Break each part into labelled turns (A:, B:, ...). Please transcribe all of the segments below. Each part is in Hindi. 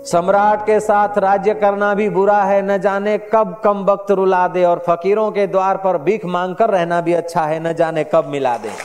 A: सम्राट के साथ राज्य करना भी बुरा है, न जाने कब कम वक्त रुला दे, और फकीरों के द्वार पर भीख मांगकर रहना भी अच्छा है, न जाने कब मिला दे।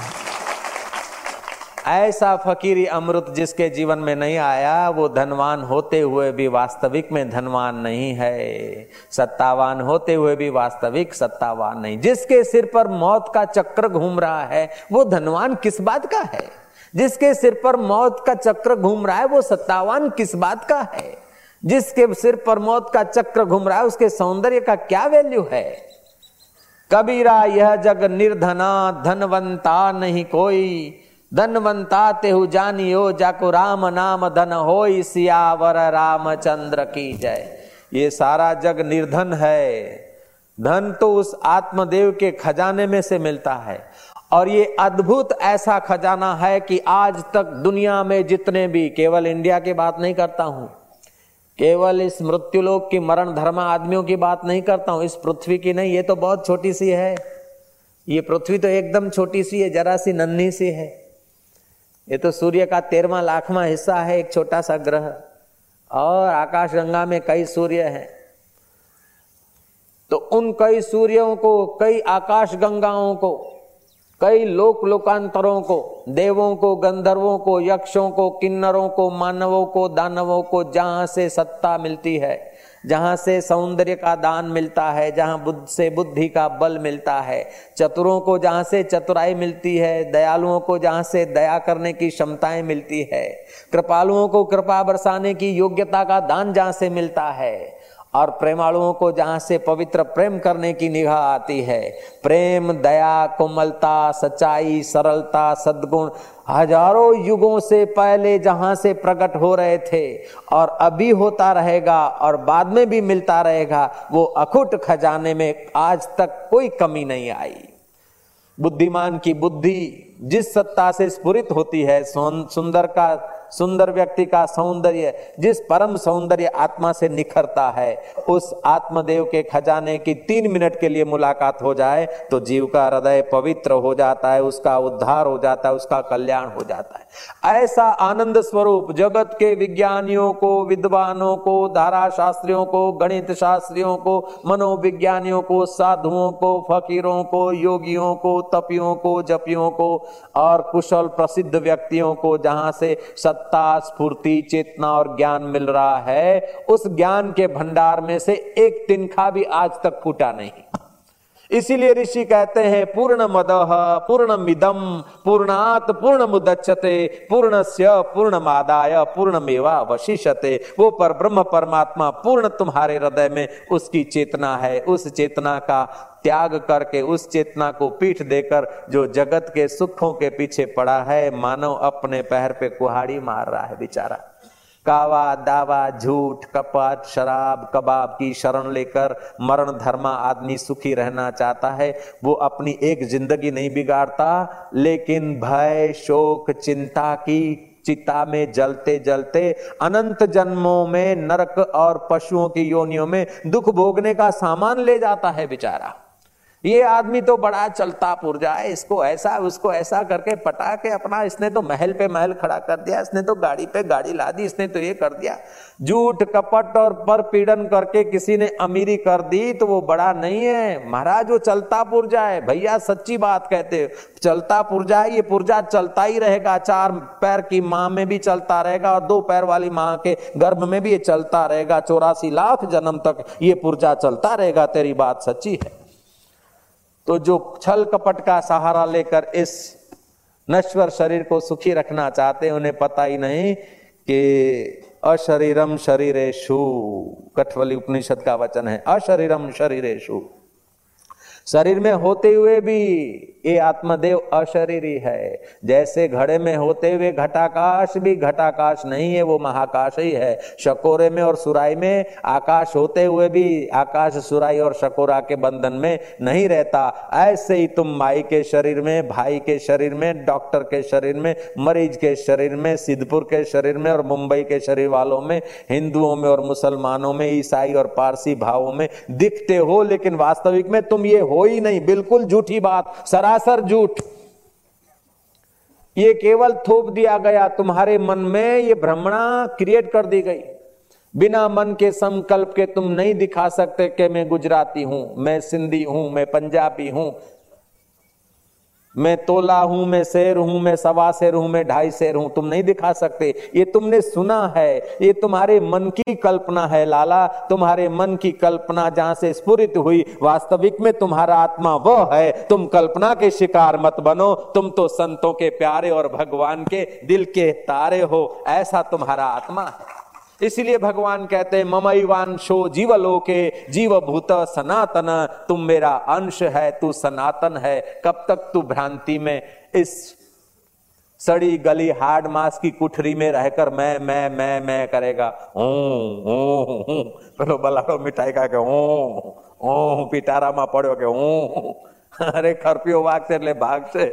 A: ऐसा फकीरी अमृत जिसके जीवन में नहीं आया, वो धनवान होते हुए भी वास्तविक में धनवान नहीं है, सत्तावान होते हुए भी वास्तविक सत्तावान नहीं। जिसके सिर पर मौत का चक्र घूम रहा है वो धनवान किस बात का है? जिसके सिर पर मौत का चक्र घूम रहा है वो सत्तावान किस बात का है? जिसके सिर पर मौत का चक्र घूम रहा है उसके सौंदर्य का क्या वैल्यू है? कबीरा यह जग निर्धना, धनवंता नहीं कोई, धनवंता तेहु जानियो, जाको राम नाम धन होई, सियावर रामचंद्र की जय। ये सारा जग निर्धन है। धन तो उस आत्मदेव के खजाने में से मिलता है, और ये अद्भुत ऐसा खजाना है कि आज तक दुनिया में जितने भी, केवल इंडिया की बात नहीं करता हूं, केवल इस मृत्युलोक की मरण धर्मा आदमियों की बात नहीं करता हूं, इस पृथ्वी की नहीं, ये तो बहुत छोटी सी है। ये पृथ्वी तो एकदम छोटी सी है, जरा सी नन्ही सी है। ये तो सूर्य का 13वां लाखवां हिस्सा है, एक छोटा सा ग्रह, और आकाश गंगा में कई सूर्य हैं। तो उन कई सूर्यों को, कई आकाश गंगाओं को, कई लोक लोकांतरों को, देवों को, गंधर्वों को, यक्षों को, किन्नरों को, मानवों को, दानवों को, जहां से सत्ता मिलती है, जहां से सौंदर्य का दान मिलता है, जहां बुद्ध से बुद्धि का बल मिलता है, चतुरों को जहां से चतुराई मिलती है, दयालुओं को जहां से दया करने की क्षमताएं मिलती है, कृपालुओं को कृपा बरसाने की योग्यता का दान जहां से मिलता है, और प्रेमालुओं को जहां से पवित्र प्रेम करने की निगाह आती है। प्रेम, दया, कोमलता, सच्चाई, सरलता, सद्गुण हजारों युगों से पहले जहां से प्रकट हो रहे थे और अभी होता रहेगा और बाद में भी मिलता रहेगा, वो अखुट खजाने में आज तक कोई कमी नहीं आई। बुद्धिमान की बुद्धि जिस सत्ता से स्फुरित होती है, सुंदर व्यक्ति का सौंदर्य जिस परम सौंदर्य आत्मा से निखरता है, उस आत्मदेव के खजाने की 3 मिनट के लिए मुलाकात हो जाए तो जीव का हृदय पवित्र हो जाता है, उसका उद्धार हो जाता है, उसका कल्याण हो जाता है। ऐसा आनंद स्वरूप जगत के विज्ञानियों को, विद्वानों को, धारा शास्त्रियों को, गणित शास्त्रियों को, मनोविज्ञानियों को, साधुओं को, फकीरों को, योगियों को, तपियों को, जपियों को और कुशल प्रसिद्ध व्यक्तियों को जहां से सत्ता, स्फूर्ति, चेतना और ज्ञान मिल रहा है, उस ज्ञान के भंडार में से एक तिनका भी आज तक फूटा नहीं। इसीलिए ऋषि कहते हैं पूर्णमदः पूर्णमिदं पूर्णात् पूर्णमुदच्यते पूर्णस्य पूर्णमादाय पूर्णमेवावशिष्यते। वो पर ब्रह्म परमात्मा पूर्ण तुम्हारे हृदय में उसकी चेतना है। उस चेतना का त्याग करके, उस चेतना को पीठ देकर जो जगत के सुखों के पीछे पड़ा है, मानव अपने पैर पे कुहाड़ी मार रहा है बेचारा। कावा, दावा, झूठ, कपट, शराब, कबाब की शरण लेकर मरण धर्मा आदमी सुखी रहना चाहता है। वो अपनी एक जिंदगी नहीं बिगाड़ता, लेकिन भय, शोक, चिंता की चिता में जलते जलते अनंत जन्मों में नरक और पशुओं की योनियों में दुख भोगने का सामान ले जाता है बेचारा। ये आदमी तो बड़ा चलता पुर्जा है, इसको ऐसा उसको ऐसा करके पटा के अपना, इसने तो महल पे महल खड़ा कर दिया, इसने तो गाड़ी पे गाड़ी ला दी, इसने तो ये कर दिया। झूठ, कपट और परपीड़न करके किसी ने अमीरी कर दी तो वो बड़ा नहीं है महाराज, वो चलता पुर्जा है भैया। सच्ची बात कहते, चलता पुर्जा है, ये पुर्जा चलता ही रहेगा। 4 पैर की माँ में भी चलता रहेगा और 2 पैर वाली माँ के गर्भ में भी ये चलता रहेगा। 84 लाख जन्म तक ये पुर्जा चलता रहेगा। तेरी बात सच्ची है। तो जो छल कपट का सहारा लेकर इस नश्वर शरीर को सुखी रखना चाहते हैं, उन्हें पता ही नहीं कि अशरीरम शरीरेषु, कठवली उपनिषद का वचन है, अशरीरम शरीरेषु, शरीर में होते हुए भी ये आत्मदेव अशरीरी है। जैसे घड़े में होते हुए घटाकाश भी घटाकाश नहीं है, वो महाकाश ही है। शकोरे में और सुराई में आकाश होते हुए भी आकाश सुराई और शकोरा के बंधन में नहीं रहता। ऐसे ही तुम माई के शरीर में, भाई के शरीर में, डॉक्टर के शरीर में, मरीज के शरीर में, सिद्धपुर के शरीर में और मुंबई के शरीर वालों में, हिंदुओं में और मुसलमानों में, ईसाई और पारसी भावों में दिखते हो, लेकिन वास्तविक में तुम ये हो ही नहीं। बिल्कुल झूठी बात, सरासर झूठ। ये केवल थोप दिया गया तुम्हारे मन में, ये भ्रमणा क्रिएट कर दी गई। बिना मन के संकल्प के तुम नहीं दिखा सकते कि मैं गुजराती हूं, मैं सिंधी हूं, मैं पंजाबी हूं, मैं तोला हूं, मैं शेर हूं, मैं सवा शेर हूं, मैं 2.5 शेर हूं। तुम नहीं दिखा सकते। ये तुमने सुना है, ये तुम्हारे मन की कल्पना है लाला। तुम्हारे मन की कल्पना जहां से स्फुरित हुई, वास्तविक में तुम्हारा आत्मा वह है। तुम कल्पना के शिकार मत बनो। तुम तो संतों के प्यारे और भगवान के दिल के तारे हो। ऐसा तुम्हारा आत्मा है। इसलिए भगवान कहते हैं ममैवांशो जीवलोके जीवभूत सनातन। तुम मेरा अंश है, तू सनातन है। कब तक तू भ्रांति में इस सड़ी गली हार्ड मास की कुठरी में रहकर मैं करेगा। पेलो बलारो मिठाई का के ओ पिटारा मा पड़ो के अरे खरपियो वाग से ले भाग से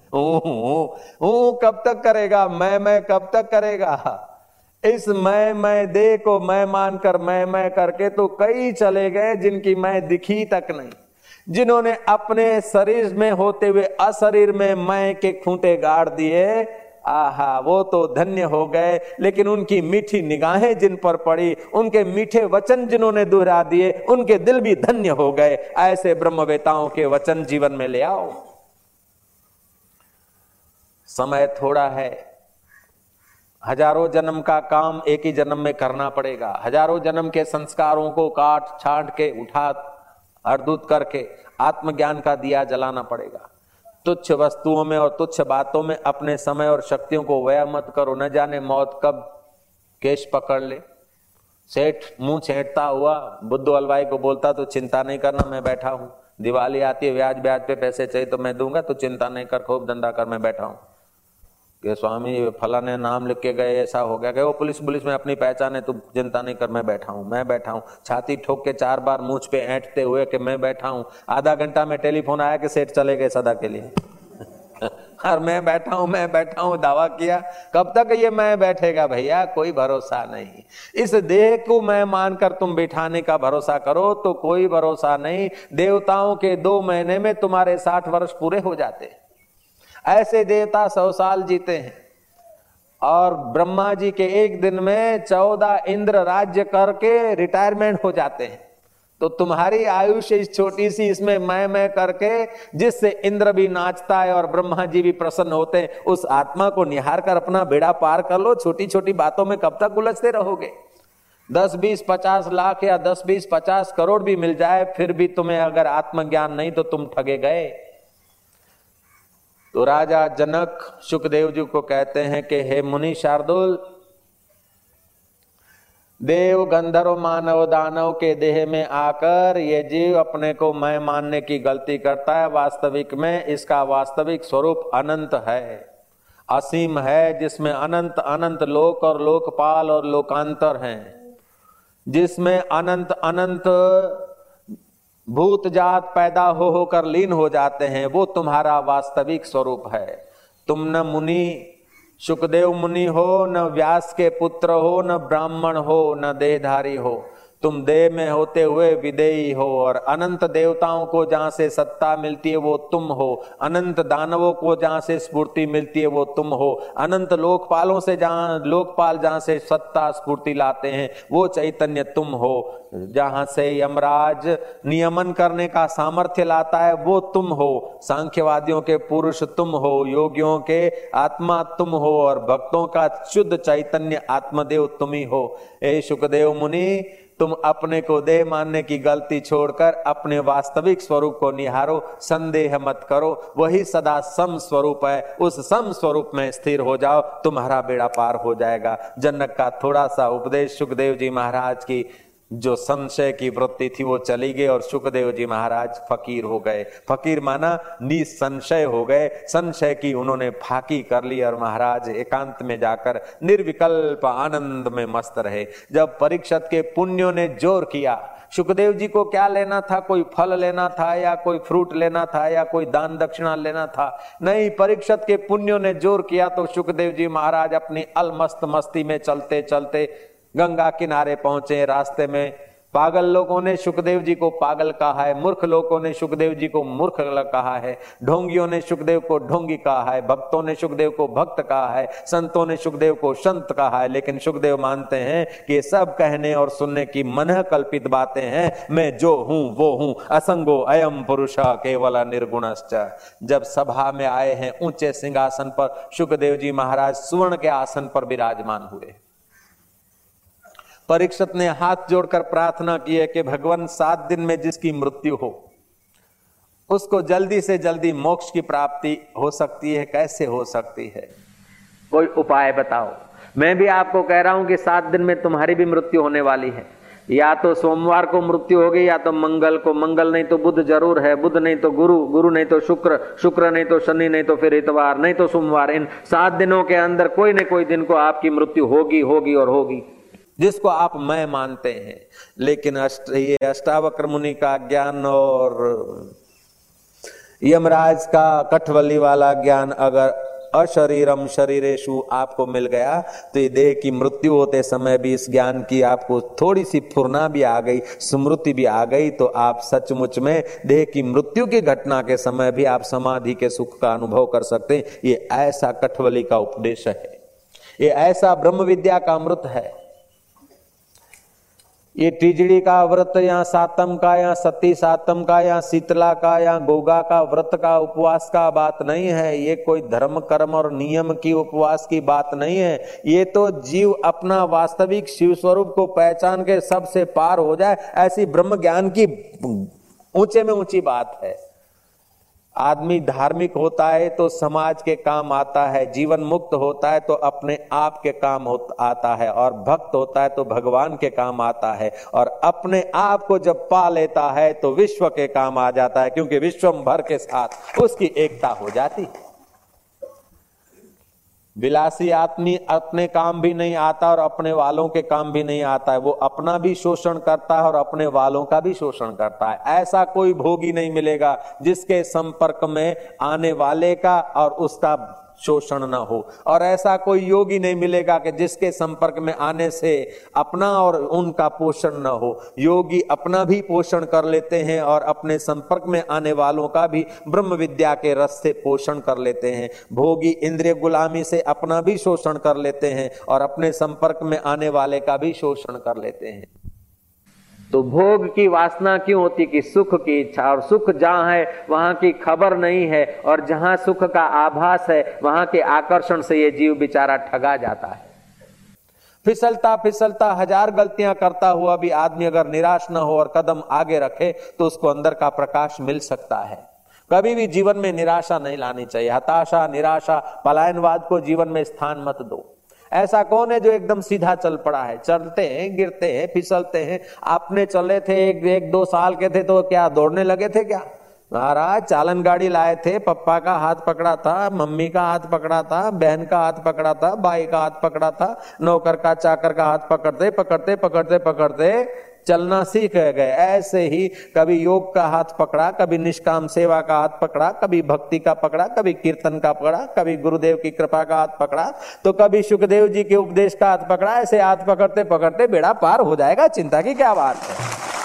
A: कब तक करेगा? मैं कब तक करेगा? इस मैं दे को मैं मानकर मैं करके तो कई चले गए जिनकी मैं दिखी तक नहीं। जिन्होंने अपने शरीर में होते हुए अशरीर में मैं के खूंटे गाड़ दिए, आहा वो तो धन्य हो गए। लेकिन उनकी मीठी निगाहें जिन पर पड़ी, उनके मीठे वचन जिन्होंने दोहरा दिए, उनके दिल भी धन्य हो गए। ऐसे ब्रह्मवेताओं के वचन जीवन में ले आओ। समय थोड़ा है, हजारों जन्म का काम एक ही जन्म में करना पड़ेगा। हजारों जन्म के संस्कारों को काट छांट के उठा अर्धुत करके आत्मज्ञान का दिया जलाना पड़ेगा। तुच्छ वस्तुओं में और तुच्छ बातों में अपने समय और शक्तियों को व्यय मत करो। न जाने मौत कब केश पकड़ ले। सेठ मुंह छेंटता हुआ बुद्धू हलवाई को बोलता तो चिंता नहीं करना, मैं बैठा हूं। दिवाली आती है, ब्याज पे पैसे चाहिए तो मैं दूंगा, तो चिंता नहीं कर, खूब धंधा कर, मैं बैठा हूं। कि स्वामी फलाने नाम लिख के गए, ऐसा हो गया कि वो पुलिस में अपनी पहचान है, तू चिंता नहीं कर, मैं बैठा हूँ। छाती ठोक के 4 बार मुझ पे ऐंठते हुए कि मैं बैठा हूँ। आधा घंटा में टेलीफोन आया कि सेठ चले गए सदा के लिए और मैं बैठा हूँ दावा किया। कब तक ये मैं बैठेगा भैया? कोई भरोसा नहीं। इस देह को मैं मानकर तुम बिठाने का भरोसा करो तो कोई भरोसा नहीं। देवताओं के 2 महीने में तुम्हारे 60 वर्ष पूरे हो जाते। ऐसे देवता 100 साल जीते हैं और ब्रह्मा जी के एक दिन में 14 इंद्र राज्य करके रिटायरमेंट हो जाते हैं। तो तुम्हारी आयुष्य इस छोटी सी इसमें मैं करके, जिससे इंद्र भी नाचता है और ब्रह्मा जी भी प्रसन्न होते हैं, उस आत्मा को निहार कर अपना बेड़ा पार कर लो। छोटी छोटी बातों में कब तक उलझते रहोगे? 10, 20, 50 लाख या 10, 20, 50 करोड़ भी मिल जाए, फिर भी तुम्हें अगर आत्मज्ञान नहीं तो तुम ठगे गए। तो राजा जनक सुखदेव जी को कहते हैं कि हे मुनि शार्दुल, देव गंधर्व मानव दानव के देह में आकर ये जीव अपने को मैं मानने की गलती करता है। वास्तविक में इसका वास्तविक स्वरूप अनंत है, असीम है, जिसमें अनंत अनंत लोक और लोकपाल और लोकांतर हैं, जिसमें अनंत अनंत भूत जात पैदा होकर लीन हो जाते हैं। वो तुम्हारा वास्तविक स्वरूप है। तुम न मुनि सुखदेव मुनि हो, न व्यास के पुत्र हो, न ब्राह्मण हो, न देहधारी हो। तुम देह में होते हुए विदेही हो और अनंत देवताओं को जहां से सत्ता मिलती है वो तुम हो। अनंत दानवों को जहां से स्फूर्ति मिलती है वो तुम हो। अनंत लोकपालों से लोकपाल जहां से सत्ता स्फूर्ति लाते हैं वो चैतन्य तुम हो। जहां से यमराज नियमन करने का सामर्थ्य लाता है वो तुम हो। सांख्यवादियों के पुरुष तुम हो, योगियों के आत्मा तुम हो और भक्तों का शुद्ध चैतन्य आत्मदेव तुम ही हो। ए सुखदेव मुनि, तुम अपने को देह मानने की गलती छोड़कर अपने वास्तविक स्वरूप को निहारो, संदेह मत करो। वही सदा सम स्वरूप है, उस सम स्वरूप में स्थिर हो जाओ, तुम्हारा बेड़ा पार हो जाएगा। जनक का थोड़ा सा उपदेश सुखदेव जी महाराज की जो संशय की वृत्ति थी वो चली गई और सुखदेव जी महाराज फकीर हो गए। फकीर माना निसंशय हो गए। संशय की उन्होंने फाकी कर ली और महाराज एकांत में जाकर निर्विकल्प आनंद में मस्त रहे। जब परीक्षित के पुण्यों ने जोर किया, सुखदेव जी को क्या लेना था? कोई फल लेना था या कोई फ्रूट लेना था या कोई दान दक्षिणा लेना था? नहीं, परीक्षित के पुण्यों ने जोर किया तो सुखदेव जी महाराज अपनी अलमस्त मस्ती में चलते चलते गंगा किनारे पहुंचे। रास्ते में पागल लोगों ने सुखदेव जी को पागल कहा है, मूर्ख लोगों ने सुखदेव जी को मूर्ख कहा है, ढोंगियों ने सुखदेव को ढोंगी कहा है, भक्तों ने सुखदेव को भक्त कहा है, संतों ने सुखदेव को संत कहा है। लेकिन सुखदेव मानते हैं कि ये सब कहने और सुनने की मन कल्पित बातें हैं। मैं जो हूं वो हूं, असंगो अयम पुरुषा केवल निर्गुणश्च। जब सभा में आए हैं ऊंचे सिंहासन पर, सुखदेव जी महाराज स्वर्ण के आसन पर विराजमान हुए। परीक्षित ने हाथ जोड़कर प्रार्थना की है कि भगवान 7 दिन में जिसकी मृत्यु हो उसको जल्दी से जल्दी मोक्ष की प्राप्ति हो सकती है, कैसे हो सकती है, कोई उपाय बताओ। मैं भी आपको कह रहा हूं कि 7 दिन में तुम्हारी भी मृत्यु होने वाली है। या तो सोमवार को मृत्यु होगी या तो मंगल को, मंगल नहीं तो बुध जरूर है, बुध नहीं तो गुरु, गुरु नहीं तो शुक्र, शुक्र नहीं तो शनि, नहीं तो फिर इतवार, नहीं तो सोमवार। इन 7 दिनों के अंदर कोई न कोई दिन को आपकी मृत्यु होगी होगी और होगी, जिसको आप मैं मानते हैं। लेकिन ये अष्टावक्र मुनि का ज्ञान और यमराज का कठवली वाला ज्ञान अगर अशरीरम शरीरेशु आपको मिल गया तो ये देह की मृत्यु होते समय भी इस ज्ञान की आपको थोड़ी सी फुर्ना भी आ गई, स्मृति भी आ गई, तो आप सचमुच में देह की मृत्यु की घटना के समय भी आप समाधि के सुख का अनुभव कर सकते हैं। ये ऐसा कठवली का उपदेश है, ये ऐसा ब्रह्म विद्या का अमृत है। ये टिजड़ी का व्रत या सातम का या सती सातम का या शीतला का या गोगा का व्रत का उपवास का बात नहीं है। ये कोई धर्म कर्म और नियम की उपवास की बात नहीं है। ये तो जीव अपना वास्तविक शिव स्वरूप को पहचान के सबसे पार हो जाए, ऐसी ब्रह्म ज्ञान की ऊंचे में ऊंची बात है। आदमी धार्मिक होता है तो समाज के काम आता है, जीवन मुक्त होता है तो अपने आप के काम आता है, और भक्त होता है तो भगवान के काम आता है, और अपने आप को जब पा लेता है तो विश्व के काम आ जाता है, क्योंकि विश्वम भर के साथ उसकी एकता हो जाती है। विलासी आदमी अपने काम भी नहीं आता और अपने वालों के काम भी नहीं आता है, वो अपना भी शोषण करता है और अपने वालों का भी शोषण करता है। ऐसा कोई भोगी नहीं मिलेगा जिसके संपर्क में आने वाले का और उसका शोषण न हो, और ऐसा कोई योगी नहीं मिलेगा कि जिसके संपर्क में आने से अपना और उनका पोषण न हो। योगी अपना भी पोषण कर लेते हैं और अपने संपर्क में आने वालों का भी ब्रह्म विद्या के रस से पोषण कर लेते हैं। भोगी इंद्रिय गुलामी से अपना भी शोषण कर लेते हैं और अपने संपर्क में आने वाले का भी शोषण कर लेते हैं। तो भोग की वासना क्यों होती कि सुख की इच्छा, और सुख जहां है वहां की खबर नहीं है, और जहां सुख का आभास है वहां के आकर्षण से ये जीव बेचारा ठगा जाता है। फिसलता फिसलता 1000 गलतियां करता हुआ भी आदमी अगर निराश न हो और कदम आगे रखे तो उसको अंदर का प्रकाश मिल सकता है। कभी भी जीवन में निराशा नहीं लानी चाहिए। हताशा, निराशा, पलायनवाद को जीवन में स्थान मत दो। ऐसा कौन है जो एकदम सीधा चल पड़ा है? चलते हैं, गिरते हैं, फिसलते हैं। आपने चले थे 1-2 साल के थे तो क्या दौड़ने लगे थे क्या? महाराज चालन गाड़ी लाए थे, पप्पा का हाथ पकड़ा था, मम्मी का हाथ पकड़ा था, बहन का हाथ पकड़ा था, भाई का हाथ पकड़ा था, नौकर का चाकर का हाथ पकड़ते पकड़ते पकड़ते पकड़ते चलना सीख गए। ऐसे ही कभी योग का हाथ पकड़ा, कभी निष्काम सेवा का हाथ पकड़ा, कभी भक्ति का पकड़ा, कभी कीर्तन का पकड़ा, कभी गुरुदेव की कृपा का हाथ पकड़ा, तो कभी सुखदेव जी के उपदेश का हाथ पकड़ा। ऐसे हाथ पकड़ते पकड़ते बेड़ा पार हो जाएगा, चिंता की क्या बात है।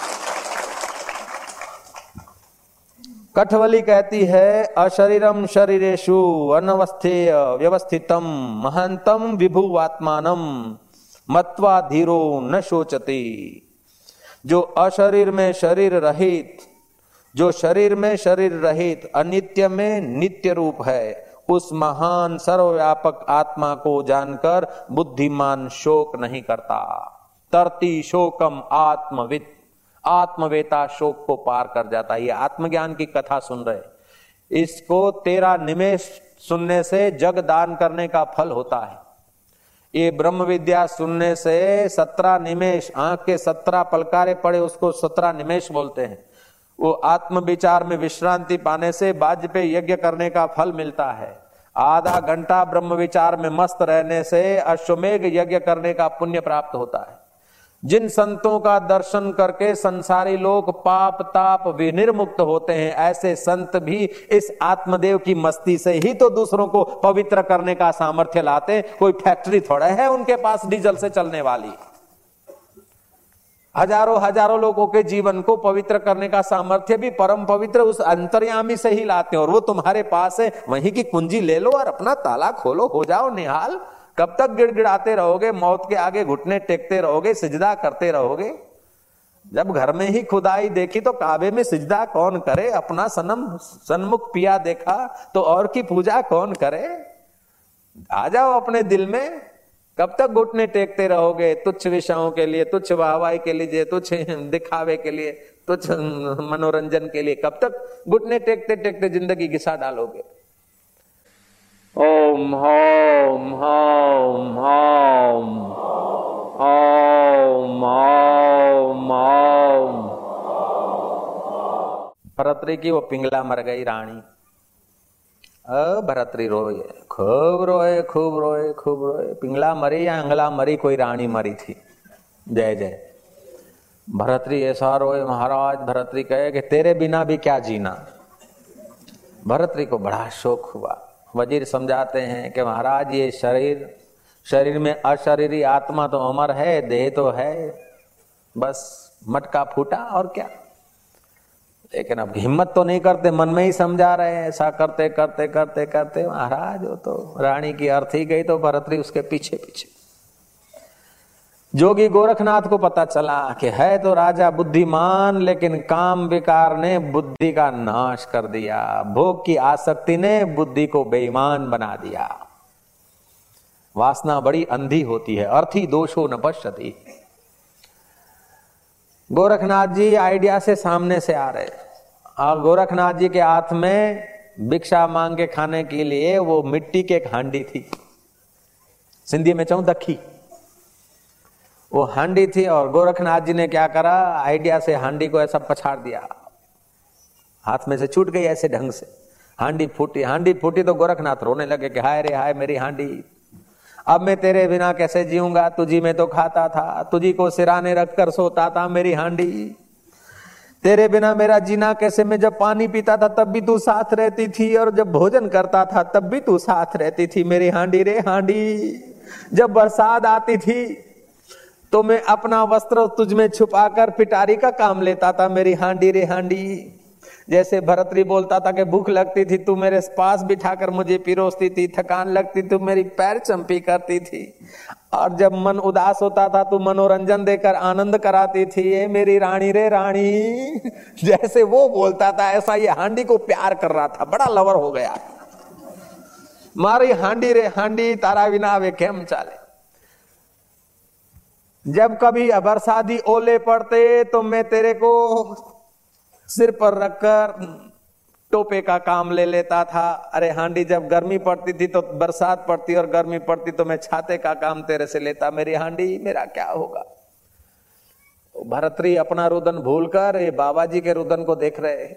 A: कठवली कहती है अशरीरम शरीरेषु अनवस्थेय व्यवस्थितम महांतम विभुवात्मानम मत्वा धीरो न शोचति। जो अशरीर में शरीर रहित, जो शरीर में शरीर रहित अनित्य में नित्य रूप है, उस महान सर्वव्यापक आत्मा को जानकर बुद्धिमान शोक नहीं करता। तरती शोकम आत्मवित्, आत्मवेता शोक को पार कर जाता है। ये आत्मज्ञान की कथा सुन रहे, इसको 13 निमेष सुनने से जग दान करने का फल होता है। ये ब्रह्म विद्या सुनने से 17 निमेष, आंख के 17 पलकारे पड़े उसको 17 निमेष बोलते हैं। वो आत्म विचार में विश्रांति पाने से बाज पे यज्ञ करने का फल मिलता है। आधा घंटा ब्रह्म विचार में मस्त रहने से अश्वमेघ यज्ञ करने का पुण्य प्राप्त होता है। जिन संतों का दर्शन करके संसारी लोग पाप ताप विनिर्मुक्त होते हैं, ऐसे संत भी इस आत्मदेव की मस्ती से ही तो दूसरों को पवित्र करने का सामर्थ्य लाते हैं। कोई फैक्ट्री थोड़ा है उनके पास डीजल से चलने वाली। हजारों हजारों लोगों के जीवन को पवित्र करने का सामर्थ्य भी परम पवित्र उस अंतर्यामी से ही लाते हैं, और वो तुम्हारे पास है। वहीं की कुंजी ले लो और अपना ताला खोलो, हो जाओ निहाल। कब तक गिड़गिड़ाते रहोगे, मौत के आगे घुटने टेकते रहोगे, सिजदा करते रहोगे? जब घर में ही खुदाई देखी तो काबे में सिजदा कौन करे? अपना सनम सन्मुख पिया देखा तो और की पूजा कौन करे? आ जाओ अपने दिल में। कब तक घुटने टेकते रहोगे तुच्छ विषयों के लिए, तुच्छ वाहवाही के लिए, तुच्छ दिखावे के लिए, तुच्छ मनोरंजन के लिए? कब तक घुटने टेकते टेकते जिंदगी घिसा डालोगे? ओम होम होम होम ओम ओम ओम। भरतरी की वो पिंगला मर गई रानी। भरतरी रोए, खूब रोए, खूब रोए, खूब रोए। पिंगला मरी या अंगला मरी, कोई रानी मरी थी। जय जय। भरतरी ऐसा रोए, महाराज भरतरी कहे कि तेरे बिना भी क्या जीना। भरतरी को बड़ा शौक हुआ। वजीर समझाते हैं कि महाराज ये शरीर में अशरीरी आत्मा तो अमर है, देह तो है, बस मटका फूटा और क्या। लेकिन अब हिम्मत तो नहीं करते, मन में ही समझा रहे हैं। ऐसा करते करते करते करते महाराज वो तो रानी की अर्थी गई तो भरतरी उसके पीछे पीछे। जोगी गोरखनाथ को पता चला कि है तो राजा बुद्धिमान, लेकिन काम विकार ने बुद्धि का नाश कर दिया। भोग की आसक्ति ने बुद्धि को बेईमान बना दिया। वासना बड़ी अंधी होती है। अर्थी दोषो न पश्यति। गोरखनाथ जी आइडिया से सामने से आ रहे, और गोरखनाथ जी के हाथ में भिक्षा मांग के खाने के लिए वो मिट्टी के एक हांडी थी, सिंधी में चाहूं दखी, वो हांडी थी। और गोरखनाथ जी ने क्या करा, आइडिया से हांडी को ऐसा पछाड़ दिया, हाथ में से छूट गई ऐसे ढंग से। हांडी फूटी तो गोरखनाथ रोने लगे कि हाय रे हाय मेरी हांडी, अब मैं तेरे बिना कैसे जीऊंगा। तुझी में तो खाता था, तुझी को सिराने रखकर सोता था, मेरी हांडी तेरे बिना मेरा जीना कैसे। मैं जब पानी पीता था तब भी तू साथ रहती थी, और जब भोजन करता था तब भी तू साथ रहती थी, मेरी हांडी रे हांडी। जब बरसात आती थी तो मैं अपना वस्त्र तुझ में छुपाकर पिटारी का काम लेता था, मेरी हांडी रे हांडी। जैसे भरतरी बोलता था कि भूख लगती थी तू मेरे पास बिठाकर मुझे पिरोसती थी, थकान लगती तू मेरी पैर चंपी करती थी, और जब मन उदास होता था तू मनोरंजन देकर आनंद कराती थी, ये मेरी रानी रे रानी। जैसे वो बोलता था ऐसा ये हांडी को प्यार कर रहा था, बड़ा लवर हो गया। मारी हांडी रे हांडी तारा बिना वे केम चाले। जब कभी बरसाती ओले पड़ते तो मैं तेरे को सिर पर रखकर टोपे का काम ले लेता था। अरे हांडी जब गर्मी पड़ती थी तो बरसात पड़ती और गर्मी पड़ती तो मैं छाते का काम तेरे से लेता, मेरी हांडी मेरा क्या होगा। भरतरी अपना रुदन भूलकर ये बाबा जी के रुदन को देख रहे।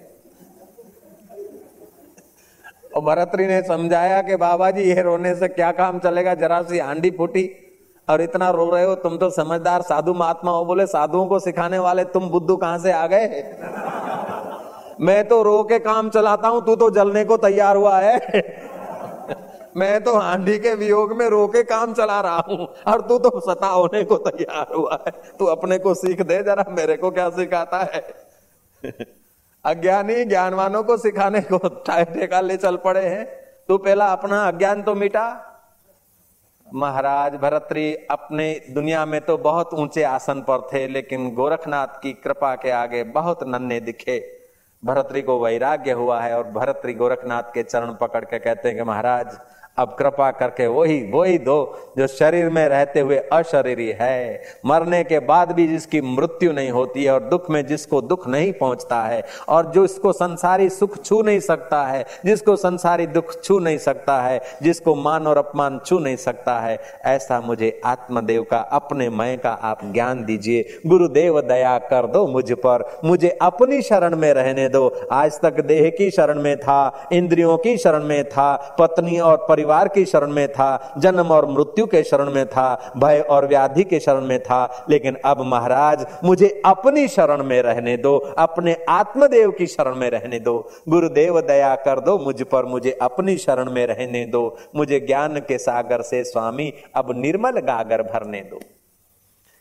A: और भरतरी ने समझाया कि बाबा जी ये रोने से क्या काम चलेगा, जरा सी हांडी फूटी और इतना रो रहे हो, तुम तो समझदार साधु महात्मा हो। बोले साधुओं को सिखाने वाले तुम बुद्धू कहां से आ गए। मैं तो रो के काम चलाता हूं, तू तो जलने को तैयार हुआ है। मैं तो हांडी के वियोग में रो के काम चला रहा हूं, और तू तो सता होने को तैयार हुआ है। तू अपने को सीख दे जरा, मेरे को क्या सिखाता है। अज्ञानी ज्ञानवानों को सिखाने को ठेका ले चल पड़े हैं। तू पहला अपना अज्ञान तो मिटा। महाराज भरतरी अपने दुनिया में तो बहुत ऊंचे आसन पर थे, लेकिन गोरखनाथ की कृपा के आगे बहुत नन्हे दिखे। भरतरी को वैराग्य हुआ है, और भरतरी गोरखनाथ के चरण पकड़ के कहते हैं कि महाराज अब कृपा करके वही दो जो शरीर में रहते हुए अशरीरी है, मरने के बाद भी जिसकी मृत्यु नहीं होती है, और दुख में जिसको दुख नहीं पहुंचता है, और जो इसको संसारी सुख छू नहीं सकता है, जिसको संसारी दुख छू नहीं सकता है, जिसको मान और अपमान छू नहीं सकता है, ऐसा मुझे आत्मदेव का अपने मैं का आप ज्ञान दीजिए। गुरुदेव दया कर दो मुझ पर, मुझे अपनी शरण में रहने दो। आज तक देह की शरण में था, इंद्रियों की शरण में था, पत्नी और परिवार की शरण में था, जन्म और मृत्यु के शरण में था, भय और व्याधि के शरण में था, लेकिन अब महाराज मुझे अपनी शरण में रहने दो, अपने आत्मदेव की शरण में रहने दो। गुरुदेव दया कर दो मुझ पर, मुझे अपनी शरण में रहने दो। मुझे ज्ञान के सागर से स्वामी अब निर्मल गागर भरने दो।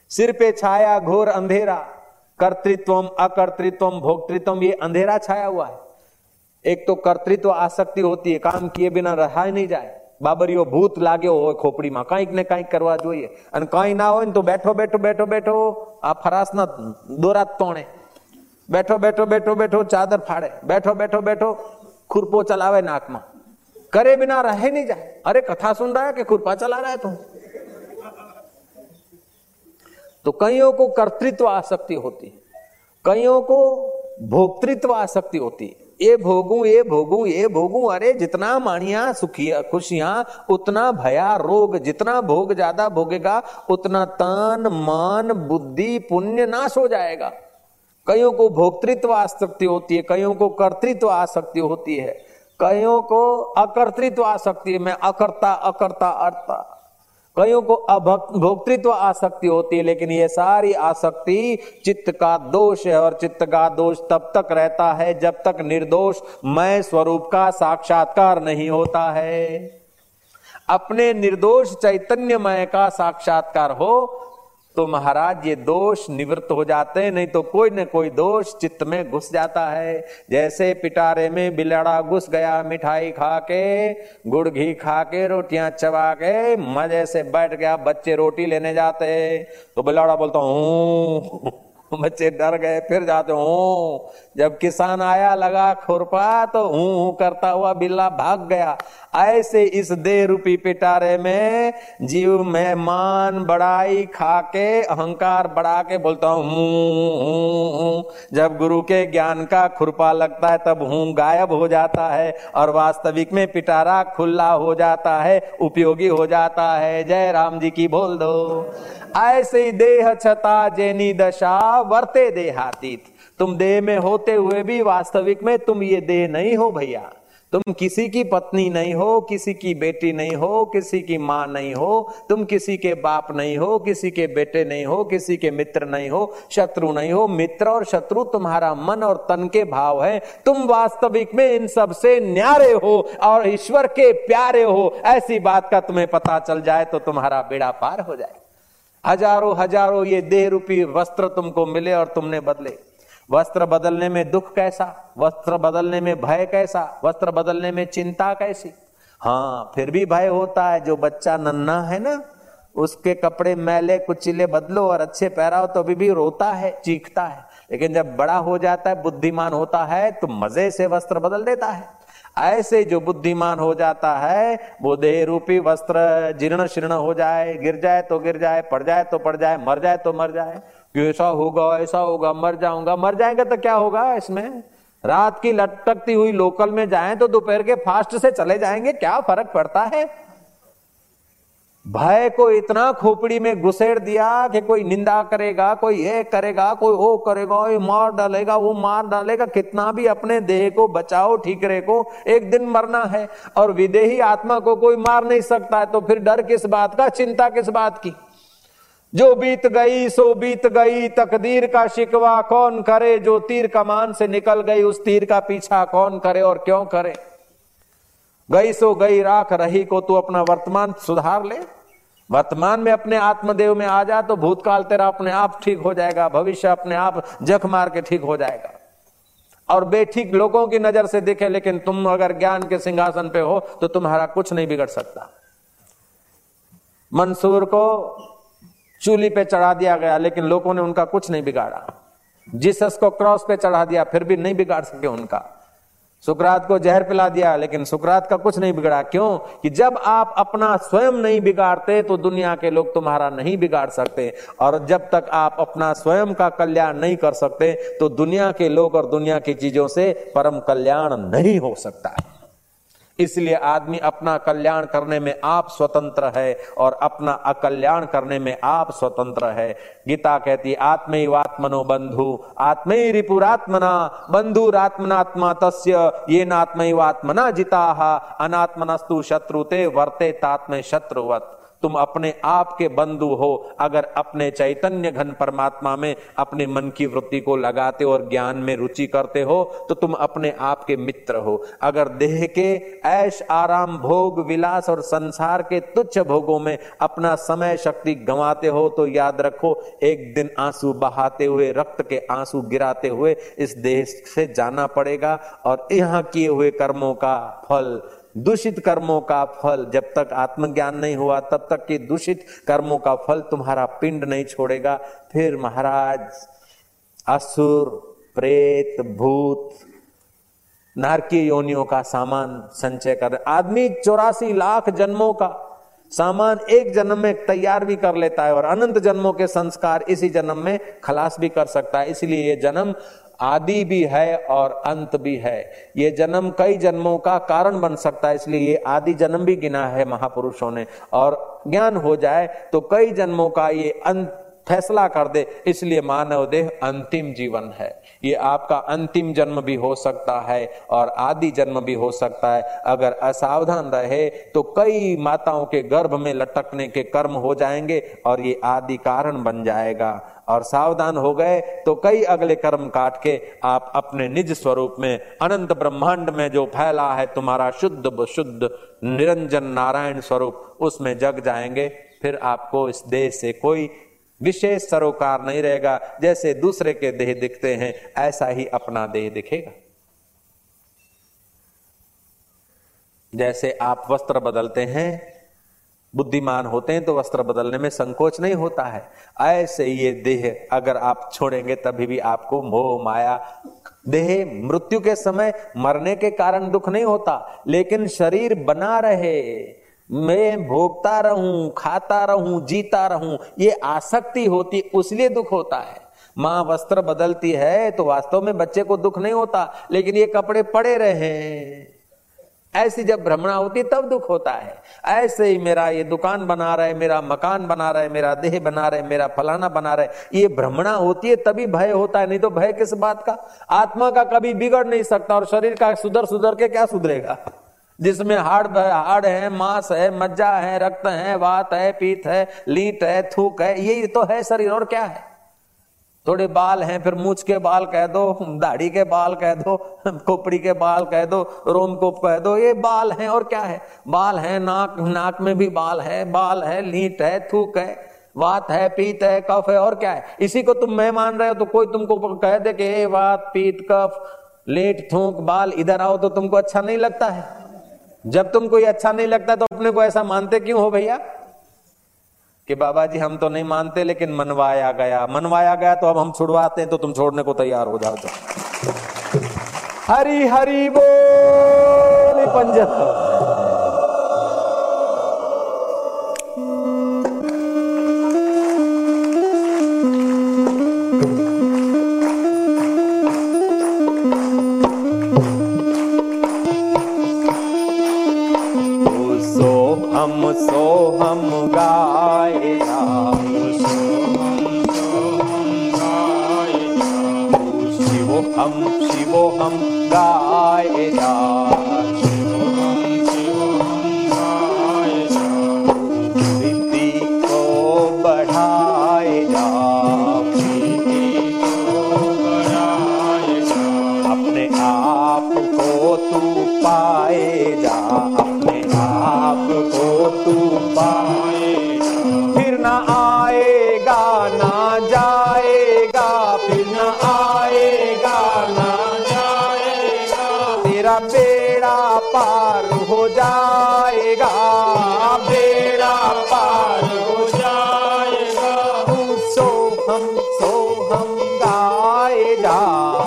A: सिर पे छाया घोर अंधेरा, कर्तृत्वम अकर्तृत्वम भोक्तृत्वम, ये अंधेरा छाया हुआ है। एक तो कर्तृत्व आसक्ति होती है, काम किए बिना रहा ही नहीं जाए। बाबरियो भूत लागे हो खोपड़ी में, कईक ने कईक करवा જોઈએ અને કઈ ના હોય ને તો બેઠો બેઠો બેઠો બેઠો આ ફરાસના દોરા તોણે, બેઠો બેઠો બેઠો બેઠો ચાદર ફાડે, બેઠો બેઠો બેઠો खुरपो चलावे नाक में, करे बिना रहे नहीं जाए। अरे कथा सुन रहा है कि खुरपा चला रहा है तुम? तो कईयों को कर्तृत्व आसक्ति होती है, कईयों को भोक्तृत्व आसक्ति होती है। ये भोगूं ये भोगूं ये भोगूं, अरे जितना माणिया सुखिया खुशियां उतना भया रोग, जितना भोग ज्यादा भोगेगा उतना तन मन बुद्धि पुण्य नाश हो जाएगा। कईयों को भोक्तृत्व आसक्ति होती है, कईयों को कर्तृत्व आसक्ति होती है, कईयों को अकर्तृत्व आसक्ति है, मैं अकर्ता अकर्ता अर्ता। कईयों को भोक्तृत्व आसक्ति होती है। लेकिन ये सारी आसक्ति चित्त का दोष है, और चित्त का दोष तब तक रहता है जब तक निर्दोष मैं स्वरूप का साक्षात्कार नहीं होता है। अपने निर्दोष चैतन्यमय का साक्षात्कार हो तो महाराज ये दोष निवृत्त हो जाते हैं, नहीं तो कोई न कोई दोष चित्त में घुस जाता है। जैसे पिटारे में बिलाड़ा घुस गया, मिठाई खा के गुड़ घी खा के रोटियां चबा के मजे से बैठ गया, बच्चे रोटी लेने जाते तो बिलाड़ा बोलता हूं, बच्चे डर गए, फिर जाते हूं। जब किसान आया लगा खुरपा तो हूं करता हुआ बिल्ला भाग गया। ऐसे इस देह रूपी पिटारे में जीव में मान बड़ाई खा के अहंकार बढ़ा के बोलता हूं। जब गुरु के ज्ञान का खुरपा लगता है तब हूं गायब हो जाता है, और वास्तविक में पिटारा खुला हो जाता है, उपयोगी हो जाता है। जय राम जी की बोल दो। ऐसे देह छता जेनी दशा वर्ते देहातीत। तुम देह में होते हुए भी वास्तविक में तुम ये देह नहीं हो भैया। तुम किसी की पत्नी नहीं हो, किसी की बेटी नहीं हो, किसी की माँ नहीं हो, तुम किसी के बाप नहीं हो, किसी के बेटे नहीं हो, किसी के मित्र नहीं हो, शत्रु नहीं हो। मित्र और शत्रु तुम्हारा मन और तन के भाव है। तुम वास्तविक में इन सब से न्यारे हो और ईश्वर के प्यारे हो। ऐसी बात का तुम्हें पता चल जाए तो तुम्हारा बेड़ा पार हो जाए। हजारों हजारों ये देह रूपी वस्त्र तुमको मिले और तुमने बदले। वस्त्र बदलने में दुख कैसा, वस्त्र बदलने में भय कैसा, वस्त्र बदलने में चिंता कैसी। हाँ, फिर भी भय होता है। जो बच्चा नन्हा है ना, उसके कपड़े मैले कुचिले बदलो और अच्छे पहराओ तो अभी भी रोता है, चीखता है। लेकिन जब बड़ा हो जाता है, बुद्धिमान होता है, तो मजे से वस्त्र बदल देता है। ऐसे जो बुद्धिमान हो जाता है वो देह रूपी वस्त्र जीर्ण शीर्ण हो जाए, गिर जाए तो गिर जाए, पड़ जाए तो पड़ जाए, मर जाए तो मर जाए। ऐसा होगा ऐसा होगा, मर जाऊंगा, मर जाएंगे तो क्या होगा इसमें? रात की लटकती हुई लोकल में जाएं तो दोपहर के फास्ट से चले जाएंगे, क्या फर्क पड़ता है? भय को इतना खोपड़ी में घुसेड़ दिया कि कोई निंदा करेगा, कोई ये करेगा, कोई वो करेगा, ये मार डालेगा, वो मार डालेगा। कितना भी अपने देह को बचाओ ठीकरे को, एक दिन मरना है। और विदेही आत्मा को कोई मार नहीं सकता है, तो फिर डर किस बात का, चिंता किस बात की? जो बीत गई सो बीत गई, तकदीर का शिकवा कौन करे? जो तीर कमान से निकल गई उस तीर का पीछा कौन करे और क्यों करे? गई सो गई राख रही को तू अपना वर्तमान सुधार ले। वर्तमान में अपने आत्मदेव में आ जा तो भूतकाल तेरा अपने आप ठीक हो जाएगा, भविष्य अपने आप जख मार के ठीक हो जाएगा। और बेठीक लोगों की नजर से देखे, लेकिन तुम अगर ज्ञान के सिंहासन पे हो तो तुम्हारा कुछ नहीं बिगड़ सकता। मंसूर को चूली पे चढ़ा दिया गया लेकिन लोगों ने उनका कुछ नहीं बिगाड़ा। जीसस को क्रॉस पे चढ़ा दिया फिर भी नहीं बिगाड़ सके उनका। सुकरात को जहर पिला दिया लेकिन सुकरात का कुछ नहीं बिगड़ा। क्यों? कि जब आप अपना स्वयं नहीं बिगाड़ते तो दुनिया के लोग तुम्हारा नहीं बिगाड़ सकते, और जब तक आप अपना स्वयं का कल्याण नहीं कर सकते तो दुनिया के लोग और दुनिया की चीजों से परम कल्याण नहीं हो सकता। इसलिए आदमी अपना कल्याण करने में आप स्वतंत्र है और अपना अकल्याण करने में आप स्वतंत्र है। गीता कहती है आत्मैवात्मनो बंधु आत्मै रिपुरात्मना बंधुरात्मनात्मा तस्य येनात्मैवात्मना जिताः अनात्मनस्तु शत्रुते वर्तेतात्मै शत्रुवत्। तुम अपने आप के बंधु हो। अगर अपने चैतन्य घन परमात्मा में अपने मन की वृत्ति को लगाते हो और ज्ञान में रुचि करते हो तो तुम अपने आप के मित्र हो। अगर देह के ऐश आराम भोग विलास और संसार के तुच्छ भोगों में अपना समय शक्ति गंवाते हो तो याद रखो एक दिन आंसू बहाते हुए, रक्त के आंसू गिराते हुए इस देह से जाना पड़ेगा। और यहाँ किए हुए कर्मों का फल, दूषित कर्मों का फल, जब तक आत्मज्ञान नहीं हुआ तब तक कि दूषित कर्मों का फल तुम्हारा पिंड नहीं छोड़ेगा। फिर महाराज असुर, प्रेत, भूत, नारकीय योनियों का सामान संचय कर, आदमी 84 लाख जन्मों का सामान एक जन्म में तैयार भी कर लेता है और अनंत जन्मों के संस्कार इसी जन्म में खलास भी कर सकता है। इसलिए ये जन्म आदि भी है और अंत भी है। ये जन्म कई जन्मों का कारण बन सकता है, इसलिए ये आदि जन्म भी गिना है महापुरुषों ने। और ज्ञान हो जाए तो कई जन्मों का ये अंत फैसला कर दे, इसलिए मानव देह अंतिम जीवन है। ये आपका अंतिम जन्म भी हो सकता है और आदि जन्म भी हो सकता है। अगर असावधान रहे तो कई माताओं के गर्भ में लटकने के कर्म हो जाएंगे और ये आदि कारण बन जाएगा। और सावधान हो गए तो कई अगले कर्म काट के आप अपने निज स्वरूप में, अनंत ब्रह्मांड में जो फैला है तुम्हारा शुद्ध शुद्ध निरंजन नारायण स्वरूप, उसमें जग जाएंगे। फिर आपको इस देह से कोई विशेष सरोकार नहीं रहेगा। जैसे दूसरे के देह दिखते हैं ऐसा ही अपना देह दिखेगा। जैसे आप वस्त्र बदलते हैं, बुद्धिमान होते हैं तो वस्त्र बदलने में संकोच नहीं होता है, ऐसे ये देह अगर आप छोड़ेंगे तभी भी आपको मोह माया, देह मृत्यु के समय मरने के कारण दुख नहीं होता, लेकिन शरीर बना रहे, मैं भोगता रहूं, खाता रहूं, जीता रहूं, ये आसक्ति होती, उसलिए दुख होता है। माँ वस्त्र बदलती है तो वास्तव में बच्चे को दुख नहीं होता, लेकिन ये कपड़े पड़े रहे, ऐसी जब भ्रमणा होती तब दुख होता है। ऐसे ही मेरा ये दुकान बना रहे, मेरा मकान बना रहे, मेरा देह बना रहे, मेरा फलाना बना रहे, ये भ्रमणा होती है तभी भय होता है, नहीं तो भय किस बात का। आत्मा का कभी बिगड़ नहीं सकता और शरीर का सुधर के क्या सुधरेगा। जिसमें हाड़ है, मांस है, मज्जा है, रक्त है, वात है, पीत है, लीट है, थूक है, यही तो है शरीर, और क्या है। थोड़े बाल हैं, फिर मूछ के बाल कह दो, दाढ़ी के बाल कह दो, खोपड़ी के बाल कह दो, रोमकूप कह दो, ये बाल हैं और क्या है। बाल है, नाक में भी बाल है, लीट है, थूक है, वात है, पीत है, कफ है, और क्या है। इसी को तुम मैं मान रहे हो तो कोई तुमको कह दे कि वात, पीत, कफ, लीट, थूक, बाल, इधर आओ, तो तुमको अच्छा नहीं लगता है। जब तुमको ये अच्छा नहीं लगता तो अपने को ऐसा मानते क्यों हो भैया कि बाबा जी हम तो नहीं मानते, लेकिन मनवाया गया तो अब हम छुड़वाते हैं, तो तुम छोड़ने को तैयार हो जाओ। हरि हरि बोल पंजा। सोहम गाए शिवो हम गाए प्रीति को बढ़ाए अपने आप को तू पाए जा, अपने आप को तू पाए, फिर ना आएगा ना जाएगा, फिर ना आएगा ना जाएगा, तेरा बेड़ा पार हो जाएगा, बेड़ा पार हो जाएगा। तू सोहम गाए जा,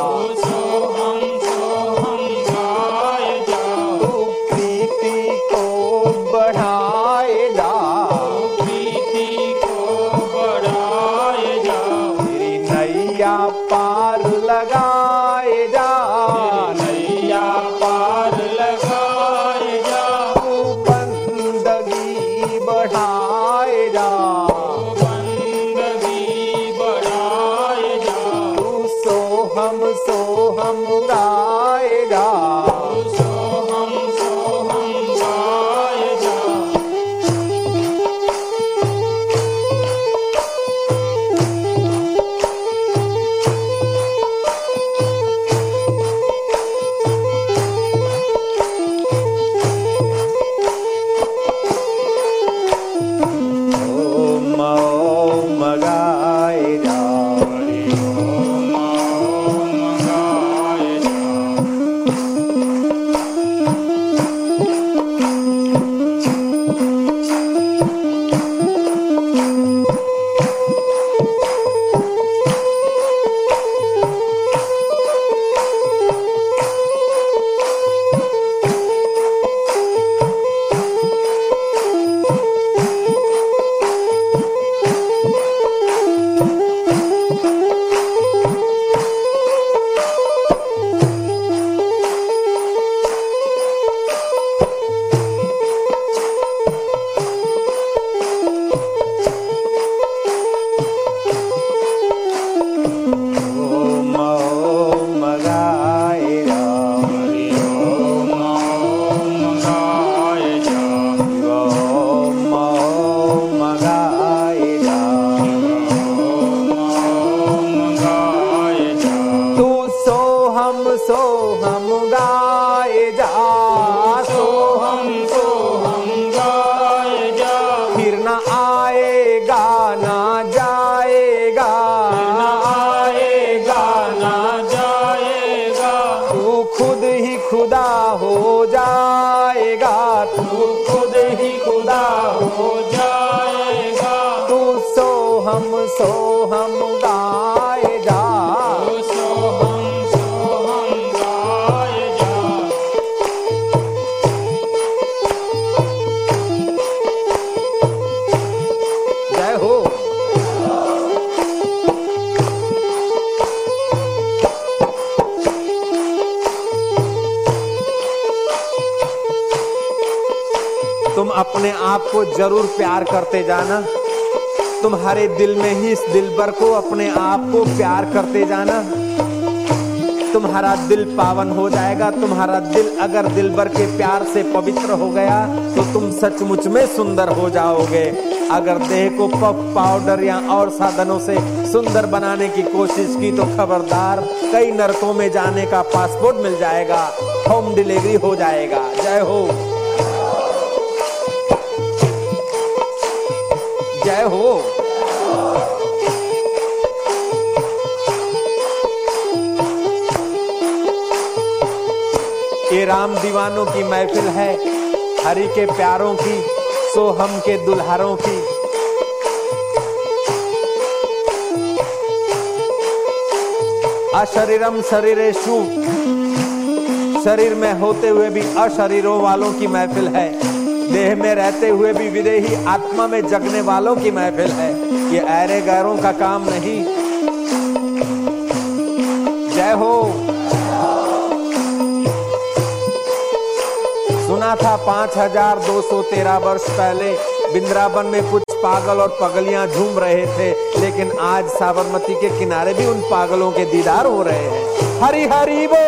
A: पार लगाए जा, नैया पार लगाए जा, तू बंदगी बढ़ाए जा, बंदगी बढ़ाए जा, तू सोहम गाए जा, सोहम गाए जा। सोहम गाए जा,
B: सोहम सोहम गाए जा।
A: जय हो। तुम अपने आप को जरूर प्यार करते जाना, तुम्हारे दिल में ही इस दिलबर को, अपने आप को प्यार करते जाना। तुम्हारा दिल पावन हो जाएगा। तुम्हारा दिल अगर दिलबर के प्यार से पवित्र हो गया तो तुम सचमुच में सुंदर हो जाओगे। अगर देह को पफ पाउडर या और साधनों से सुंदर बनाने की कोशिश की तो खबरदार, कई नरकों में जाने का पासपोर्ट मिल जाएगा, होम डिलीवरी हो जाएगा। जय हो, जय हो। ये राम दीवानों की महफिल है, हरि के प्यारों की, सोहम के दुल्हारों की। अशरीरम शरीरेषु, शरीर में होते हुए भी अशरीरों वालों की महफिल है, देह में रहते हुए भी विदेही आत्मा में जगने वालों की महफिल है। ये ऐरे गैरों का काम नहीं। जय हो। सुना था 5213 वर्ष पहले वृंदावन में कुछ पागल और पगलियां झूम रहे थे, लेकिन आज साबरमती के किनारे भी उन पागलों के दीदार हो रहे हैं। हरि हरि बोल।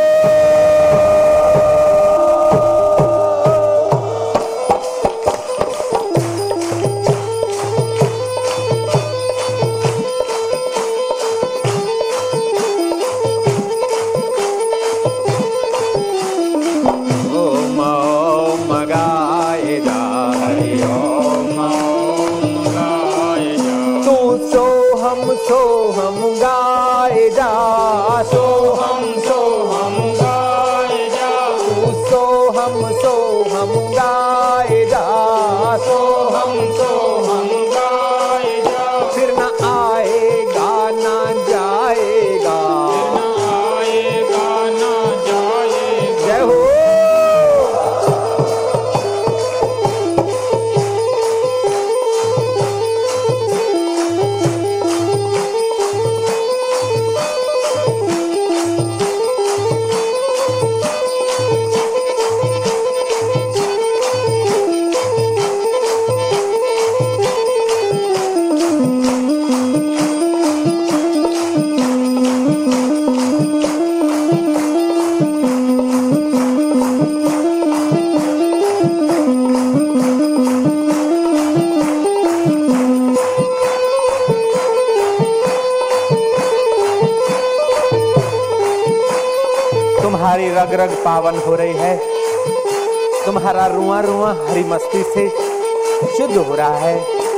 A: सोहम गाए जा,
B: सोहम सोहम गाए जा,
A: सोहम सोहम गाए जा,
B: सोहम सोहम गाए जा।
A: फिर न आएगा ना जाएगा,
B: फिर न आएगा ना जाएगा।
A: जय हो। तुम्हारी रग रग पावन हो रही है, तुम्हारा रुआ रुआ हरी मस्ती से शुद्ध हो रहा है।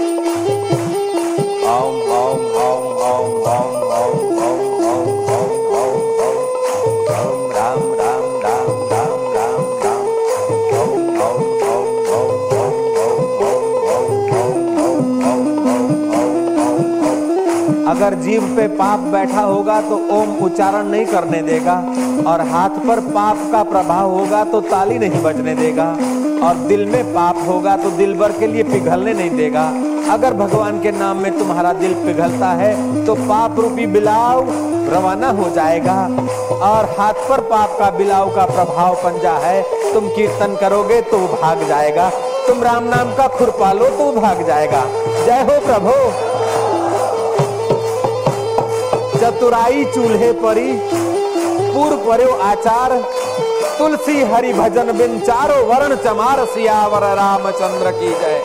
A: ओम ओम ओम ओम ओम ओम ओम ओम ओम ओम ओम ओम राम राम राम राम राम राम ओम ओम ओम ओम ओम ओम ओम ओम ओम। अगर जीव पे पाप बैठा होगा तो ओम उच्चारण नहीं करने देगा, और हाथ पर पाप का प्रभाव होगा तो ताली नहीं बजने देगा, और दिल में पाप होगा तो दिल भर के लिए पिघलने नहीं देगा। अगर भगवान के नाम में तुम्हारा दिल पिघलता है तो पाप रूपी बिलाव रवाना हो जाएगा, और हाथ पर पाप का बिलाव का प्रभाव पंजा है। तुम कीर्तन करोगे तो वो भाग जाएगा, तुम राम नाम का खुरपा लो तो वो भाग जाएगा। जय हो प्रभु। चतुराई चूल्हे परी, पूर्व पर्यो आचार, तुलसी हरि भजन बिन चारो वर्ण चमार, सियावर रामचंद्र की जय।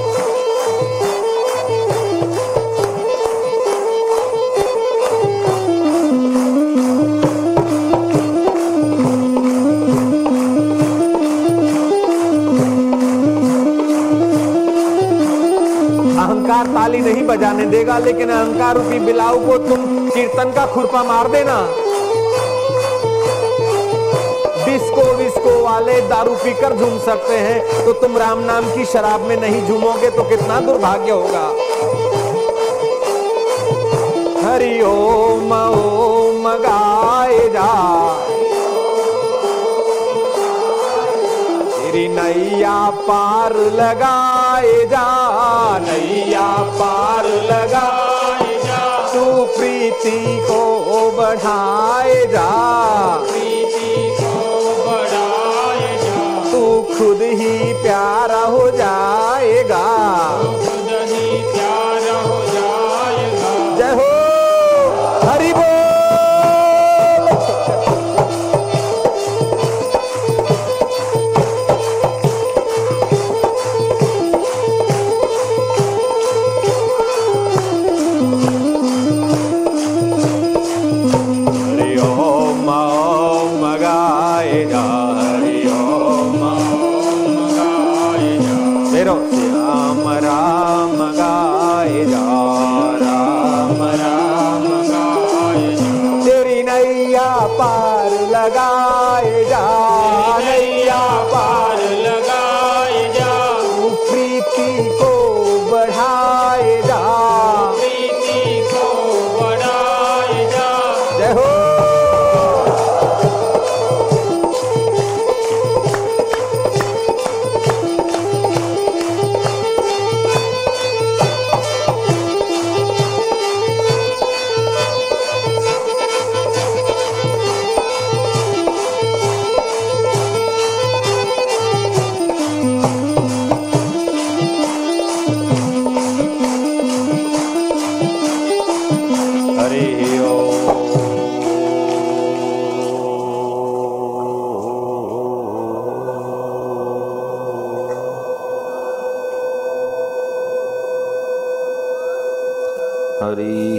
A: अहंकार ताली नहीं बजाने देगा, लेकिन अहंकार रूपी बिलाव को तुम कीर्तन का खुरपा मार देना। डिस्को वाले दारू पीकर झूम सकते हैं, तो तुम राम नाम की शराब में नहीं झूमोगे तो कितना दुर्भाग्य होगा। हरि ओम ओम गाए जा, तेरी नैया पार लगाए जा, नैया पार लगाए जा, तू प्रीति को बढ़ाए जा,
B: प्रीति को बढ़ाए जा,
A: तू खुद ही प्यारा हो जाएगा,
B: खुद ही प्यारा हो जाएगा।
A: जय हो हरि बोल। हरि ओम ओम गाए जा, हरि ओम
B: ओम गाए जा,
A: तेरो राम राम गाए जा, राम राम
B: गाए जा,
A: तेरी नैया पार लगाए जा,
B: नैया पार लगाए जा,
A: तू प्रीति को बढ़ाए जा,
B: प्रीति को बढ़ाए जा।
A: जय हो। हरि ओम। हरि